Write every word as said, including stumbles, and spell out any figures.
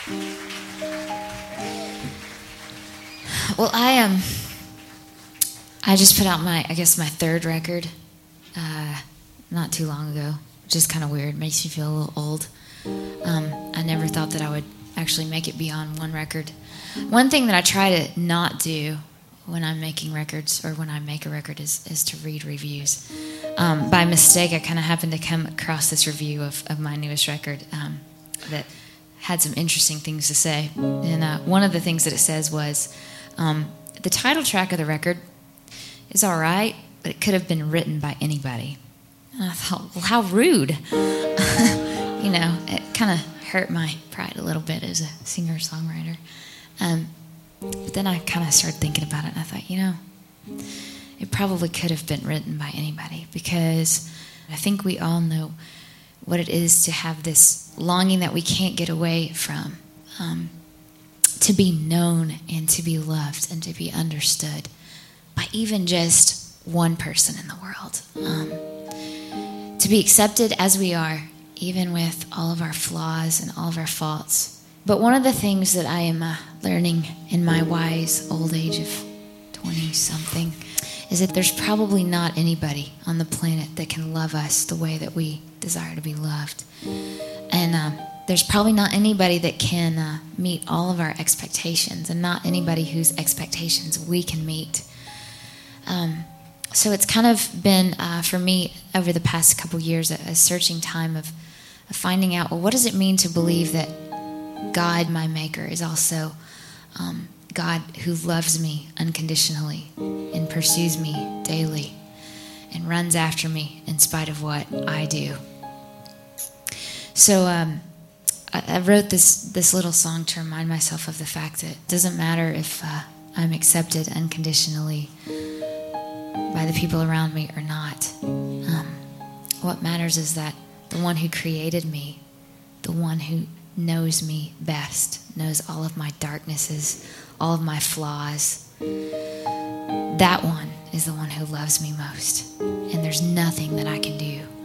Well, I um, I just put out my, I guess my third record, uh, not too long ago, which is kind of weird. Makes me feel a little old. Um, I never thought that I would actually make it beyond one record. One thing that I try to not do when I'm making records, or when I make a record, is, is to read reviews. Um, by mistake, I kind of happened to come across this review of, of my newest record um, that had some interesting things to say. And uh, one of the things that it says was, um, the title track of the record is all right, but it could have been written by anybody. And I thought, well, how rude. You know, it kind of hurt my pride a little bit as a singer-songwriter. Um, but then I kind of started thinking about it, and I thought, you know, it probably could have been written by anybody, because I think we all know what it is to have this longing that we can't get away from, um, to be known and to be loved and to be understood by even just one person in the world. Um, to be accepted as we are, even with all of our flaws and all of our faults. But one of the things that I am uh, learning in my wise old age of twenty-something is that there's probably not anybody on the planet that can love us the way that we desire to be loved. And uh, there's probably not anybody that can uh, meet all of our expectations, and not anybody whose expectations we can meet. Um, so it's kind of been, uh, for me, over the past couple years, a, a searching time of, of finding out, well, what does it mean to believe that God, my maker, is also um, God who loves me unconditionally and pursues me daily and runs after me in spite of what I do. So um, I, I wrote this, this little song to remind myself of the fact that it doesn't matter if uh, I'm accepted unconditionally by the people around me or not. Um, what matters is that the one who created me, the one who knows me best, knows all of my darknesses, all of my flaws, that one is the one who loves me most. And there's nothing that I can do